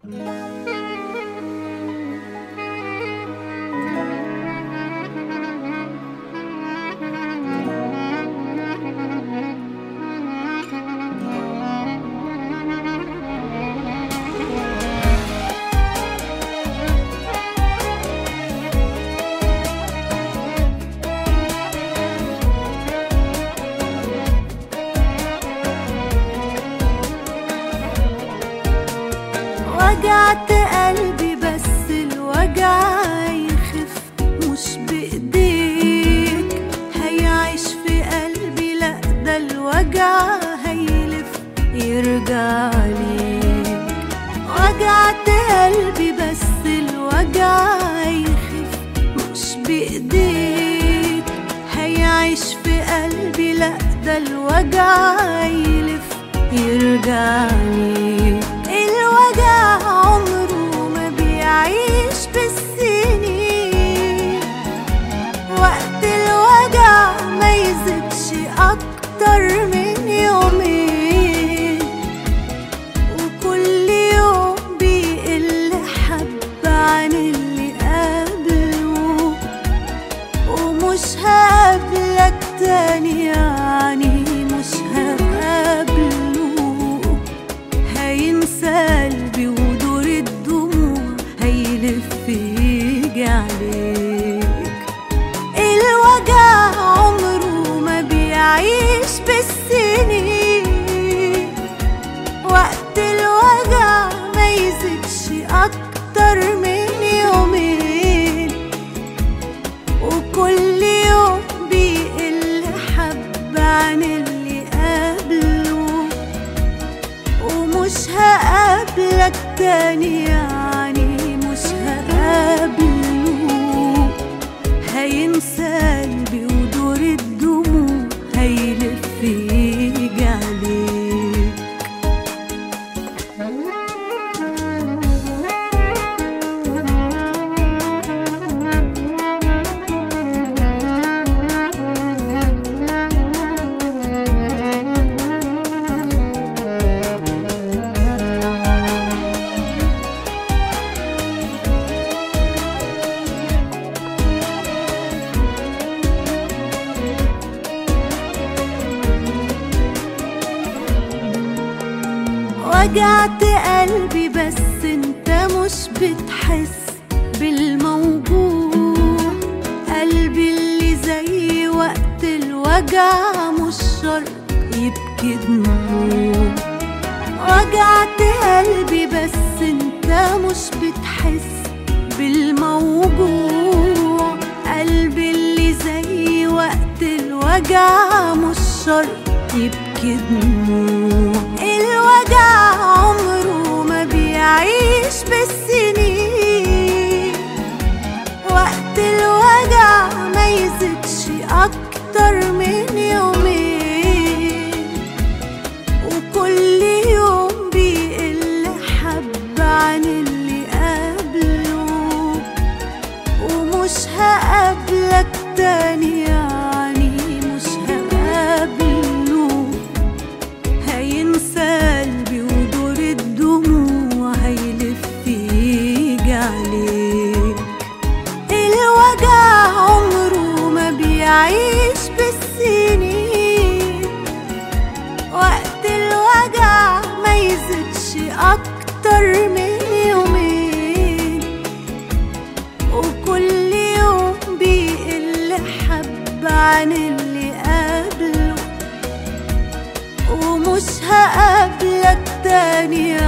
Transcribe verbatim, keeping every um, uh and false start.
وجعت قلبي بس الوجع يخف مش بإيديك، هيعيش في قلبي لأ ده الوجع هيلف يرجع ليك. وجعت قلبي بس الوجع يخف مش بإيديك، هيعيش في قلبي لأ ده الوجع هيلف يرجع ليك. الوجع عمره ما بيعيش بالسنين، وقت الوجع ما يزيدش أكتر من يومين، وكل يوم بيقل حبة عن اللي قبله، ومش هقابلك تاني يعني مش هقابله. هينسى قلبي ودور الدموع هيلف يجي عليك. الوجع عمره ما بيعيش بالسنين، وقت الوجع ما يزيدش أكتر من يومين، وكل يوم بيقل حبة عن اللي قبله، ومش هقابلك تاني يعني مش هقابله. هينسى قلبي ودور الدموع هيلف يجي عليك. وجعت قلبي بس انت مش بتحس بالموجوع، قلبي اللي زي وقت الوجع مش شرط يبكي دموع. وجعت قلبي بس انت مش بتحس بالموجوع، قلبي اللي زي وقت الوجع مش شرط يبكي دموع. الوجع عمره ما بيعيش بالسنين، وقت الوجع ما يزيدش أكتر من يومين، وكل يوم بيقل حبة عن اللي قبله، ومش هقابلك تاني يعني مش هقابله. هينسى قلبي ودور الدموع هيلف يجي عليك. الوجع عمره ما بيعيش بالسنين، وقت الوجع ما يزيدش أكتر من يومين، وكل يوم بيقل حبة عن اللي قبله، ومش هقابلك تاني